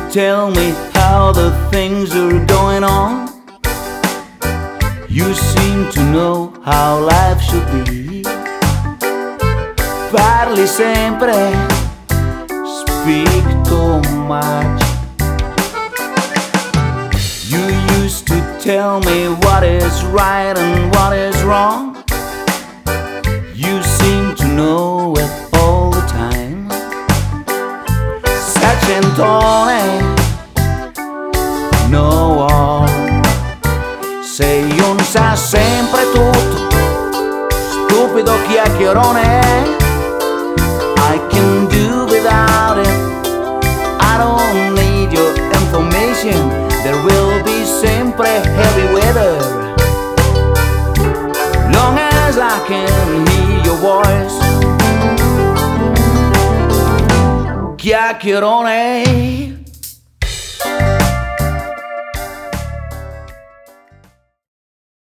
tell me how the things are going on. You seem to know how life should be. Parli sempre, speak too much. You used to tell me what is right and what is wrong. You seem to know it all the time. Saccentone, no one. Sei un sa sempre tutto, stupido chiacchierone. I can do without it. I don't need your information. There will be sempre heavy weather. Long as I can hear your voice. Chiacchierone.